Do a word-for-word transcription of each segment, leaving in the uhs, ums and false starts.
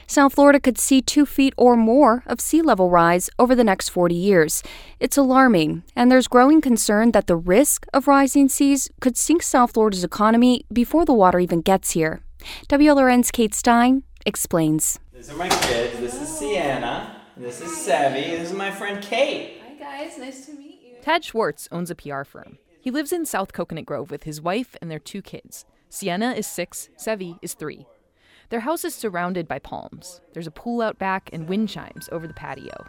South Florida could see two feet or more of sea level rise over the next forty years. It's alarming, and there's growing concern that the risk of rising seas could sink South Florida's economy before the water even gets here. W L R N's Kate Stein explains. These are my kids. This is Sienna. This is Sevy. This is my friend Kate. Hi guys, nice to meet you. Tad Schwartz owns a P R firm. He lives in South Coconut Grove with his wife and their two kids. Sienna is six, Sevy is three. Their house is surrounded by palms. There's a pool out back and wind chimes over the patio.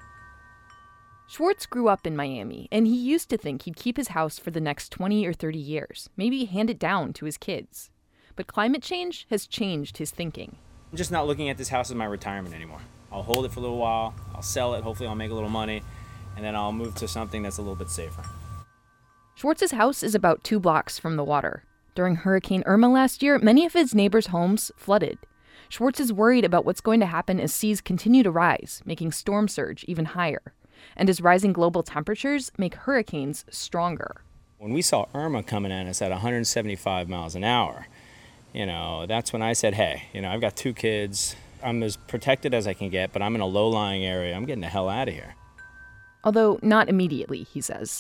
Schwartz grew up in Miami, and he used to think he'd keep his house for the next twenty or thirty years, maybe hand it down to his kids. But climate change has changed his thinking. I'm just not looking at this house as my retirement anymore. I'll hold it for a little while, I'll sell it, hopefully I'll make a little money, and then I'll move to something that's a little bit safer. Schwartz's house is about two blocks from the water. During Hurricane Irma last year, many of his neighbors' homes flooded. Schwartz is worried about what's going to happen as seas continue to rise, making storm surge even higher, and as rising global temperatures make hurricanes stronger. When we saw Irma coming at us at one hundred seventy-five miles an hour, you know, that's when I said, hey, you know, I've got two kids. I'm as protected as I can get, but I'm in a low-lying area. I'm getting the hell out of here. Although not immediately, he says.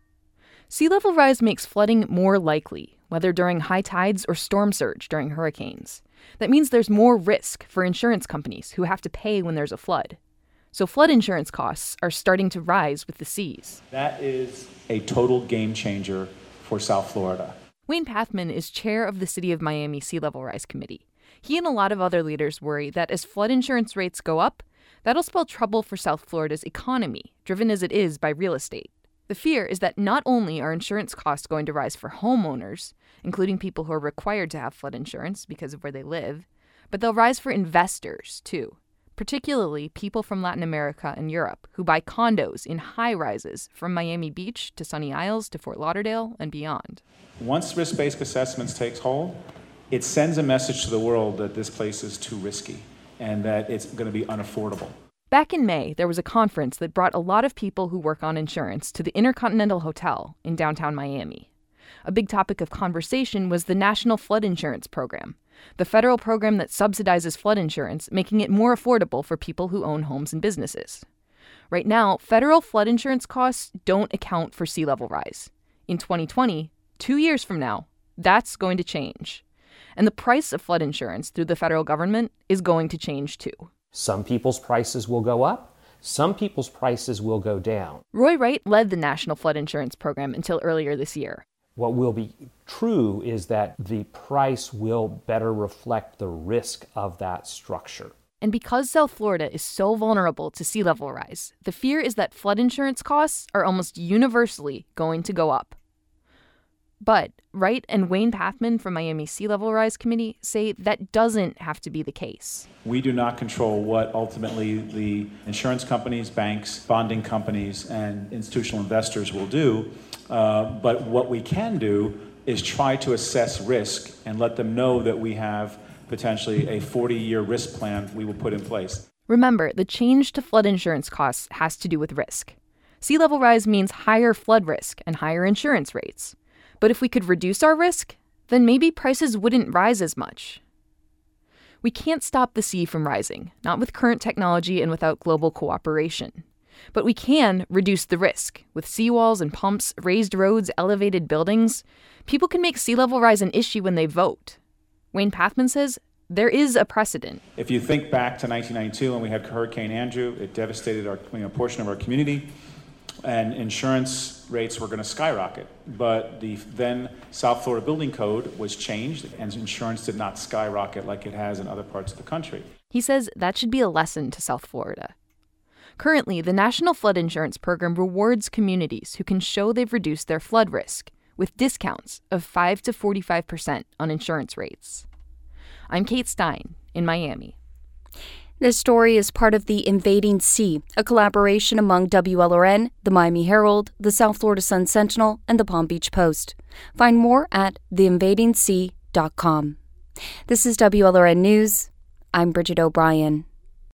Sea level rise makes flooding more likely, whether during high tides or storm surge during hurricanes. That means there's more risk for insurance companies who have to pay when there's a flood. So flood insurance costs are starting to rise with the seas. That is a total game changer for South Florida. Wayne Pathman is chair of the City of Miami Sea Level Rise Committee. He and a lot of other leaders worry that as flood insurance rates go up, that'll spell trouble for South Florida's economy, driven as it is by real estate. The fear is that not only are insurance costs going to rise for homeowners, including people who are required to have flood insurance because of where they live, but they'll rise for investors, too, particularly people from Latin America and Europe who buy condos in high-rises from Miami Beach to Sunny Isles to Fort Lauderdale and beyond. Once risk-based assessments takes hold, it sends a message to the world that this place is too risky and that it's going to be unaffordable. Back in May, there was a conference that brought a lot of people who work on insurance to the Intercontinental Hotel in downtown Miami. A big topic of conversation was the National Flood Insurance Program, the federal program that subsidizes flood insurance, making it more affordable for people who own homes and businesses. Right now, federal flood insurance costs don't account for sea level rise. In twenty twenty, two years from now, that's going to change. And the price of flood insurance through the federal government is going to change too. Some people's prices will go up. Some people's prices will go down. Roy Wright led the National Flood Insurance Program until earlier this year. What will be true is that the price will better reflect the risk of that structure. And because South Florida is so vulnerable to sea level rise, the fear is that flood insurance costs are almost universally going to go up. But Wright and Wayne Pathman from Miami Sea Level Rise Committee say that doesn't have to be the case. We do not control what ultimately the insurance companies, banks, bonding companies, and institutional investors will do. Uh, but what we can do is try to assess risk and let them know that we have potentially a forty-year risk plan we will put in place. Remember, the change to flood insurance costs has to do with risk. Sea level rise means higher flood risk and higher insurance rates. But if we could reduce our risk, then maybe prices wouldn't rise as much. We can't stop the sea from rising, not with current technology and without global cooperation. But we can reduce the risk. With seawalls and pumps, raised roads, elevated buildings, people can make sea level rise an issue when they vote. Wayne Pathman says there is a precedent. If you think back to nineteen ninety-two when we had Hurricane Andrew, it devastated our, you know, portion of our community, and insurance rates were going to skyrocket. But the then South Florida Building Code was changed, and insurance did not skyrocket like it has in other parts of the country. He says that should be a lesson to South Florida. Currently, the National Flood Insurance Program rewards communities who can show they've reduced their flood risk with discounts of five to forty-five percent on insurance rates. I'm Kate Stein in Miami. This story is part of The Invading Sea, a collaboration among W L R N, the Miami Herald, the South Florida Sun-Sentinel, and the Palm Beach Post. Find more at the invading sea dot com. This is W L R N News. I'm Bridget O'Brien.